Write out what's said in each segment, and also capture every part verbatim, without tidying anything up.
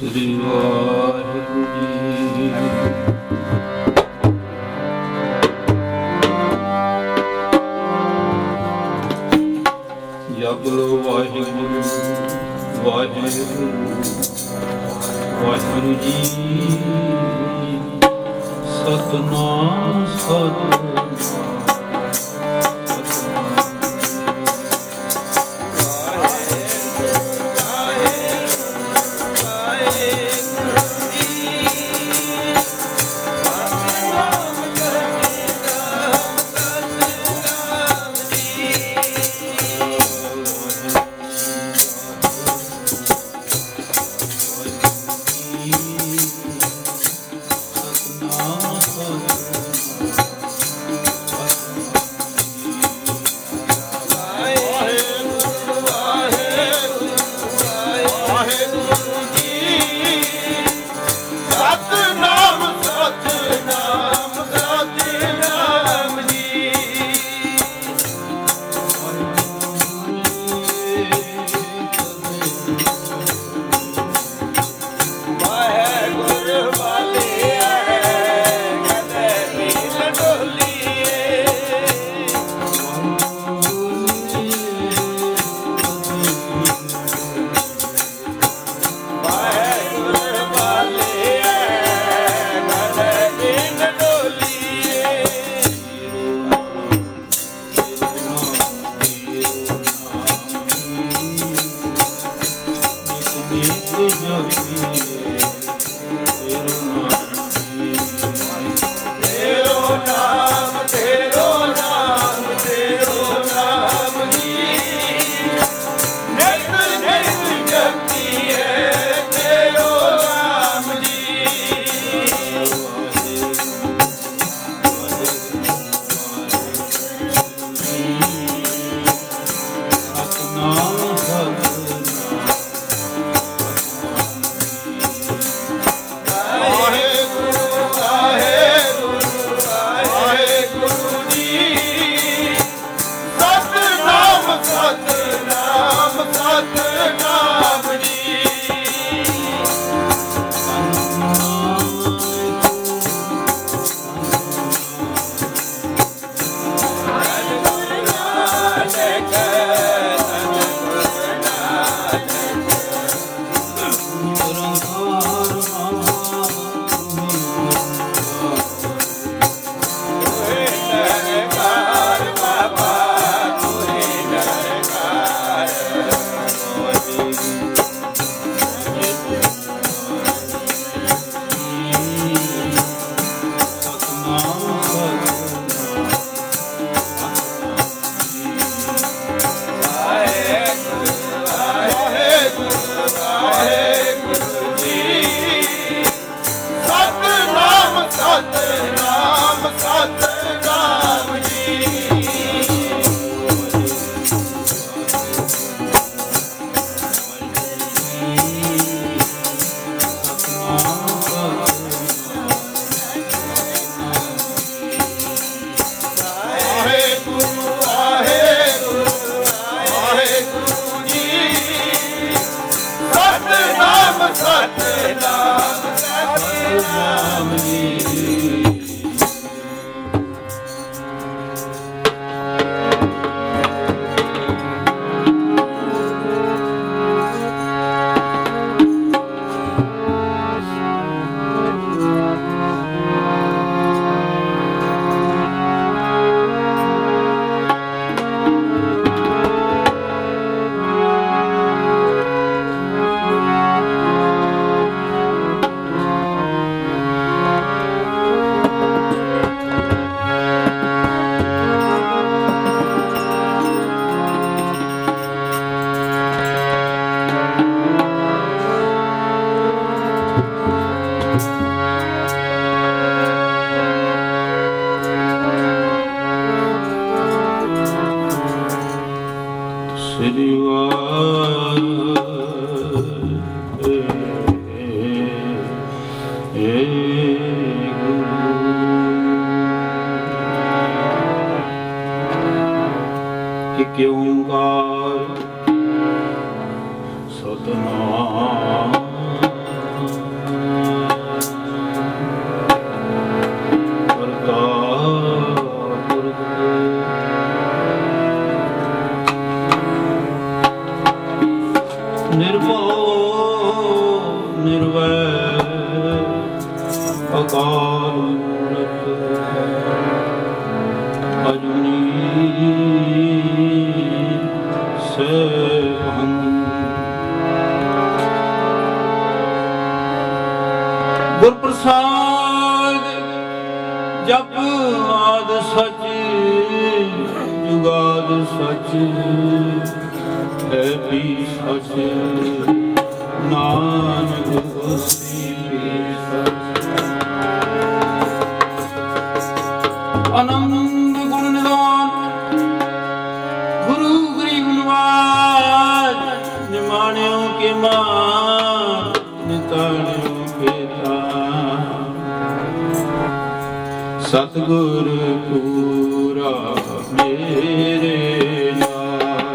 ਸ੍ਰੀ ਵਾਹਿਗੁਰੂ ਜੀ। ਜਪ ਲੋ ਵਾਹਿਗੁਰੂ ਵਾਹਿਗੁਰੂ ਵਾਹਿਗੁਰੂ ਜੀ। ਸਤਿਨਾਮ ਸਤਿਨਾਮ ਗੁਰ ਪ੍ਰਸਾਦ ਜਪ ਆਦ ਸਚ ਜੁਗਾਦ ਸਚ ਹੈ ਵੀ ਸਚ ਨਾਨਕ ਹੋਸੀ ਵੀ ਸਚ। ਆਨੰਦ ਗੁਣ ਨਿਦਾਨ ਗੁਰੂ ਗਰੀਬ ਨਿਵਾਜ ਨਿਮਾਣਿਓ ਕੇ ਮਾਨ ਨਿਤਾਣਿਓ ਕੇ ਤਾਨ ਸਤਿਗੁਰ ਪੂਰਾ ਮੇਰੇ ਨਾਲ।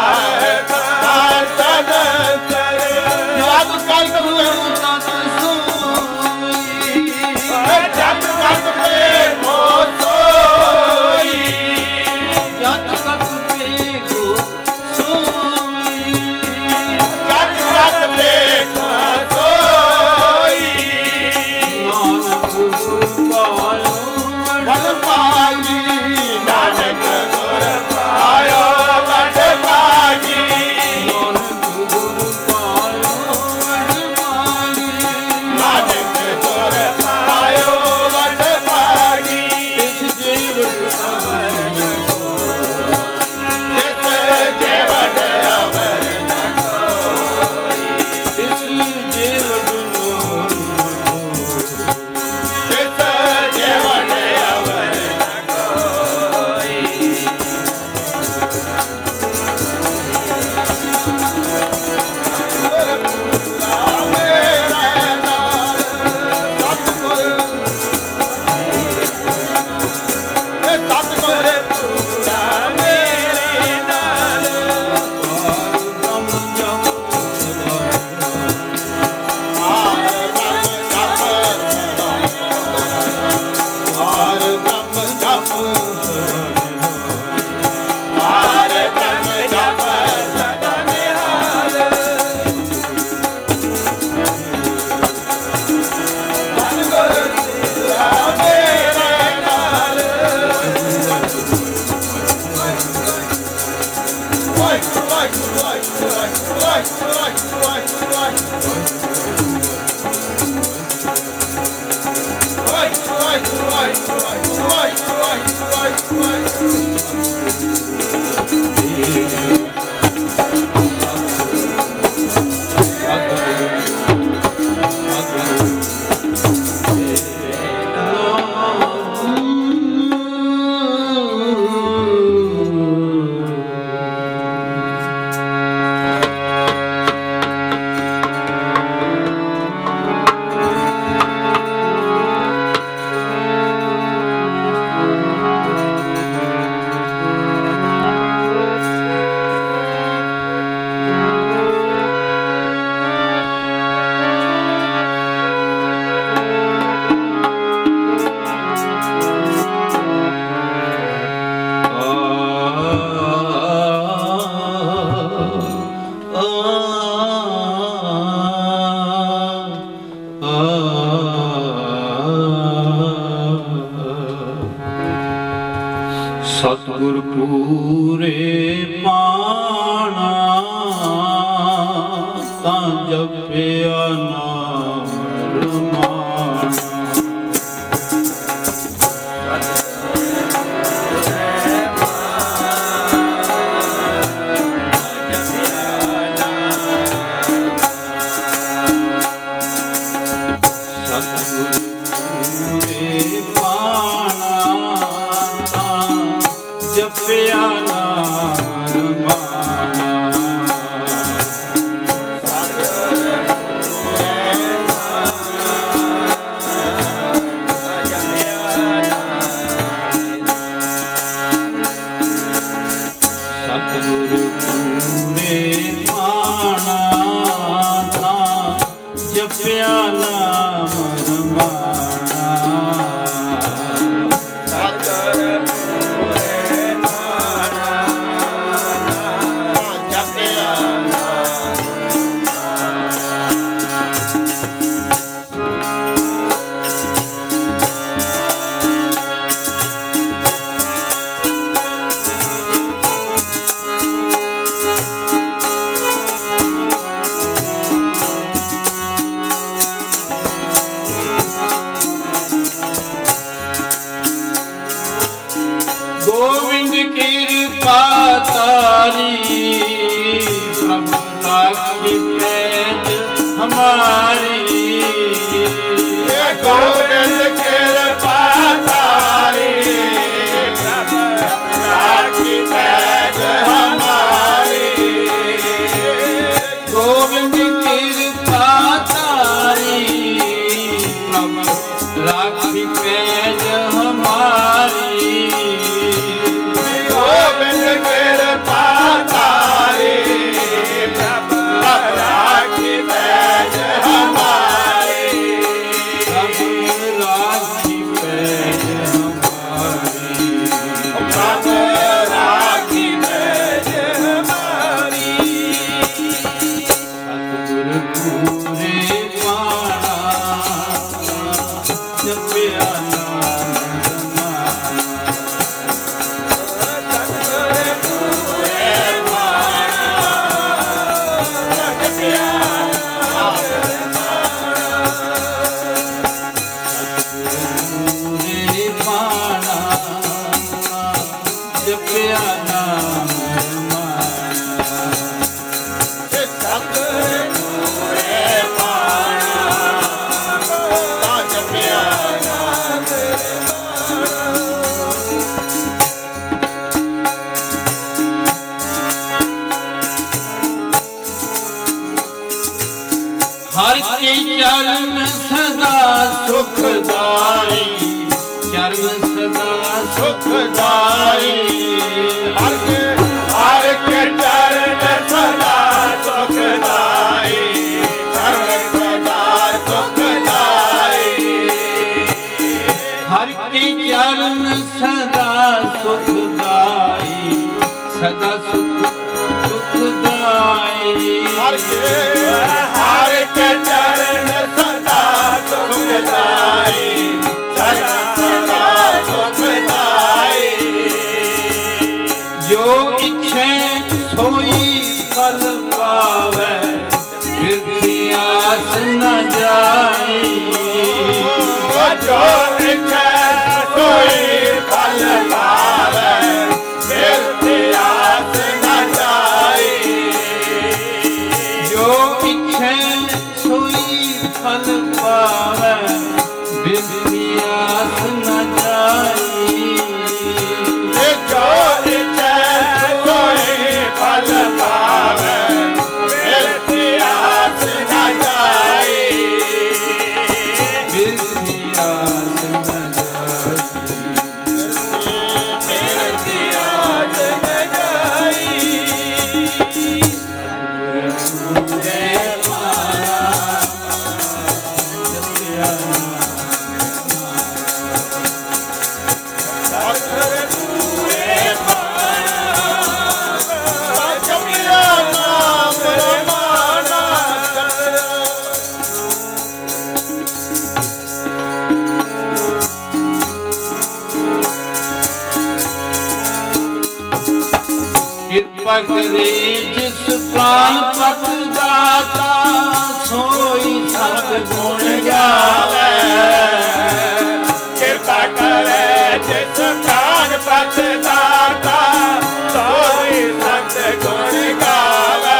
Thank you. ਸਤਿਗੁਰ ਪੂਰੇ ਪਾਣਾ ਤਾਂ ਜਪਿਆ ਨਾਮ ਰਮਾਣਾ। ਸਤਿਗੁਰ ਪੂਰੇ ਪਾਣਾ ਜਪਿਆ ਨਾਮ ਰਮਾਣਾ। ਸਤਿਗੁਰ ਪੂਰੇ ਪਾਣਾ ਤਾਂ ਜਪਿਆ ਨਾਮ ਰਮਾਣਾ। गोविंद कृपा तारी प्रभु राखी पैज हमारी। गोविंद कृपा तारी प्रभु राखी पैज हमारी। गोविंद कृपा तारी प्रभु राखी पैज हमारी। गोविंद कृपा तारी प्रभु राखी पैज हमारी। प्रभु राखी पैज हमारी। प्रभु राखी पैज हमारी। सतिगुर पूरे पाना जपया ਜਪਿਆ ਨਾਮ ਰਮਾਣਾ। ਸਤਿਗੁਰ ਪੂਰੇ ਪਾਣਾ ਹਰ ਕੇ ਚਰਨ ਸਦਾ ਸੁਖਦਾਈ, ਚਰਨ ਸਦਾ ਸੁਖਦਾਈ। ਹਰ ਕੇ ਹਰ ਕੇ ਚਰਨ ਸਦਾ ਸੁਖਦਾਈ, ਚਰਨ ਸਦਾ ਸੁਖਦਾਈ। ਹਰ ਕੇ ਚਰਨ ਸਦਾ ਸੁਖਦਾਈ, ਸਦਾ ਸੁਖ ਸੁਖਦਾਈ। ਹਰ ਕੇ ਹਰ ਕੇ ਚਰਨ ਸਦਾ ਸੁਖਦਾਈ, ਸਦਾ ਸਦਾ ਸੁਖਦਾਈ। ਜੋ ਇੱਛੈ ਸੋਈ ਫਲ ਪਾਵੈ, ਫਿਰ ਆਸ ਨ ਜਾਈ। ਜੋ ਇੱਛੈ ਸੋਈ ਫਲ ਪਾਵੈ, ਫਿਰ ਆਸ ਨ ਜਾਈ। ਜੋ ਇੱਛੈ ਸੋਈ ਫਲ ਪਾਵੈ, ਫਿਰ ਆਸ ਨ ਜਾਈ। ਜੋ ਇੱਛੈ ਸੋਈ ਫਲ ਪਾਵੈ, ਫਿਰ ਆਸ ਨ ਜਾਈ। ਫਿਰ ਆਸ ਨ ਕਿਰਪਾ ਕਰੇ ਜਿਸ ਪ੍ਰਾਨ ਪਤ ਦਾਤਾ, ਸੋਈ ਸਤ ਗੁਣ ਗਾਵੇ। ਕਿਰਪਾ ਕਰੇ ਜਿਸ ਪ੍ਰਾਨ ਪਤ ਦਾਤਾ, ਸੋਈ ਸਤ ਗੁਣ ਗਾਵੇ।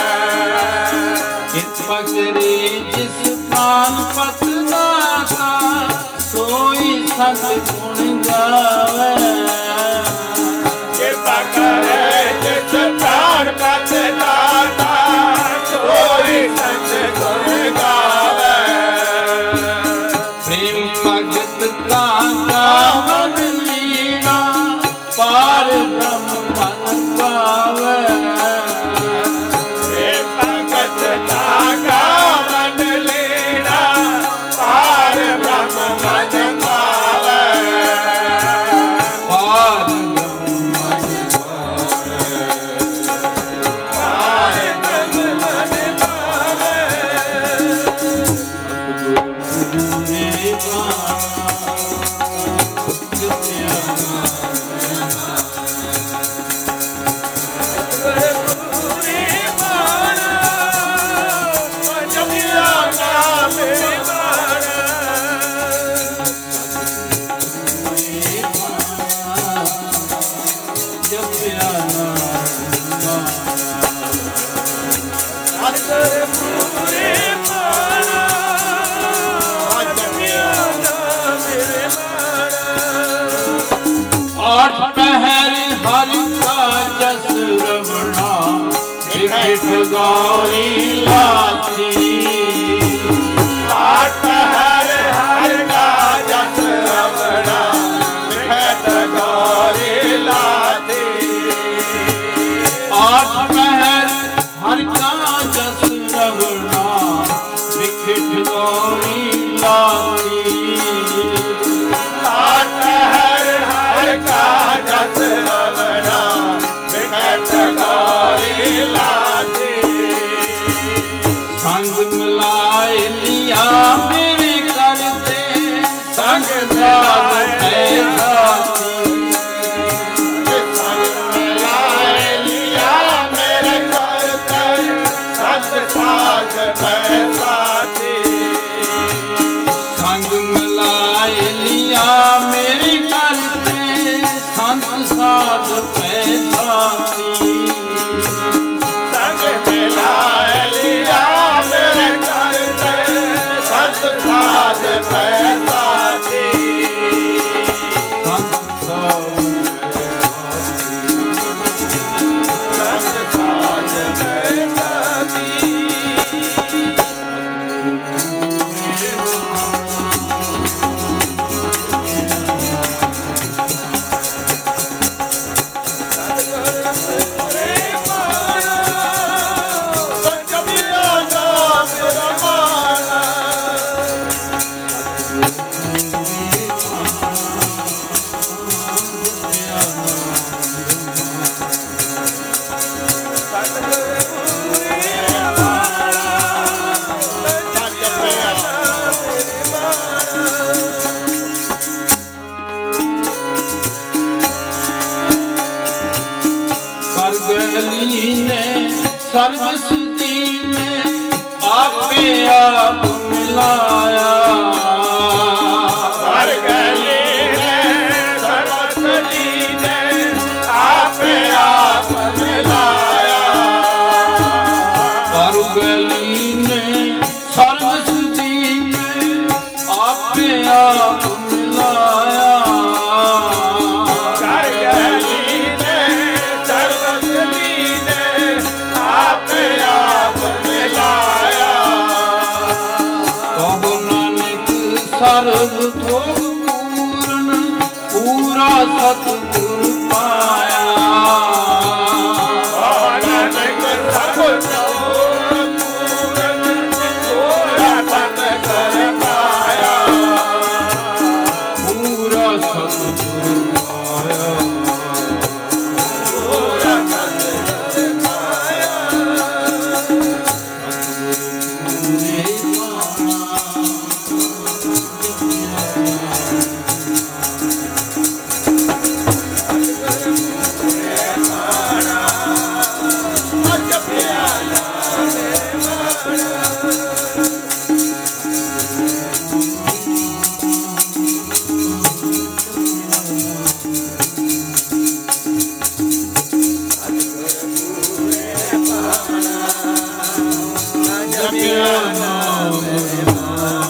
ਕਿਰਪਾ ਕਰੇ ਜਿਸ ਪ੍ਰਾਨ ਪਤ ਦਾਤਾ, ਸੋਈ ਸਤ ਗੁਣ ਗਾਵੇ। ਕਿਰਪਾ ਕਰੇ ਜਿਸ ਪ੍ਰਾਨ ਪਤ ਦਾਤਾ, ਸੋਈ ਸਤ ਗੁਣ ਗਾਵੇ। ਪ੍ਰੇਮ ਭਗਤ ਕਾ ਗਾਵਨ ਲੀਣਾ, ਪਾਰ ਬ੍ਰਹਮ ਮਨ ਪਾਵੇ। ਇਹ ਭਗਤ ਦਾ ਗਾਵਨ ਲੀਣਾ, ਪਾਰ ਬ੍ਰਹਮ ਮਨ ਪਾਵੇ। ਪਾਰ ਬ੍ਰਹਮ ਮਨ ਪਾਰ ਬ੍ਰਹਮ ਮਨ ਪਾਵੇ। ਪੂਰੇ ਬਾਣਾ ਪੂਰੀ ਬਾਣਾ ਜਪਿਆ ਨਾਮ ਬਾਣਾ। ਜਪਿਆ ਨਾਮ ਅਤਰ ਪੂਰੀ ਬਾਣਾ ਜਪਿਆ ਨਾਮ ਬਾਣਾ। ਆਠ ਪਹਿਰ ਹਰਿ ਕਾ ਜਸ ਰਵਣਾ, ਵਿਖਿਟ ਗੌਰੀ ਲਾਥੀ। ਆਠ ਹਰ ਹਰ ਕਾ ਜਸ ਰਵਣਾ, ਵਿਖਿਟ ਗੌਰੀ ਲਾਥੀ। ਆਠ ਪਹਿਰ ਹਰਿ ਕਾ ਜਸ ਰਵਣਾ, ਵਿਖਿਟ ਗੌਰੀ ਲਾਥੀ। ਆਠ ਹਰ ਹਰ ਕਾ ਜਸ ਰਵਣਾ, ਵਿਖਿਟ ਗੌਰੀ ਲਾਥੀ। ਸੰਗ ਮਿਲਾਏ ਲਿਆ ਮੇਰੇ ਕਰਤੇ, ਸੰਗ ਸਾਧ ਹੈ ਸਾਥੀ। ਸੰਗ ਮਿਲਾਏ ਲਿਆ ਮੇਰੇ ਕਰਤੇ, ਸੰਗ ਸਾਧ ਹੈ ਸਾਥੀ। ਸੰਗ ਮਿਲਾਏ ਲਿਆ ਮੇਰੇ ਕਰਤੇ, ਸੰਤ ਸਾਧ ਪੈ ਸਾਥੀ। ਸੰਗ ਮਿਲਾਏ ਲਿਆ ਮੇਰੇ ਕਰਤੇ, ਸੰਤ ਸਾਧ ਹੈ ਸਾਥੀ। ਸੰਤ ਮਿਲਾਇਆ ਹਰ ਗਲੀ ਨੇ ਸਰਬਤ ਜੀ ਨੇ ਆਪੇ ਆਪ ਮਿਲਾਇਆ ਹਰ ਗਲੀ ਨੇ ਸਰਬਤ ਜੀ ਨੇ ਆਪੇ ਆਪ ਮਿਲਾਇਆ ਹਰ ਗਲੀ ਨੇ ਸਰਬਤ ਜੀ ਨੇ ਆਪੇ ਆਪ ਮਿਲਾਇਆ ਕਹੋ ਨਾਨਕ ਸਰਬ ਥੋਕ ਪੂਰਨ ਪੂਰਾ ਸਤਿਗੁਰ ਪਾਇਆ ਨਾਨਕ ਸਰਬ ਪੂਰਨ ਪੂਰਾ ਸਤਿਗੁਰ ਪਾਇਆ ਪੂਰਾ ਸਤਿਗੁਰ ਪਾਇਆ ਪੂਰਾ ਸਤਿਗੁਰ ਪਾਇਆ ਪੂਰੇ ਪਾਣਾ ਜਪਿਆ ਨਾਮ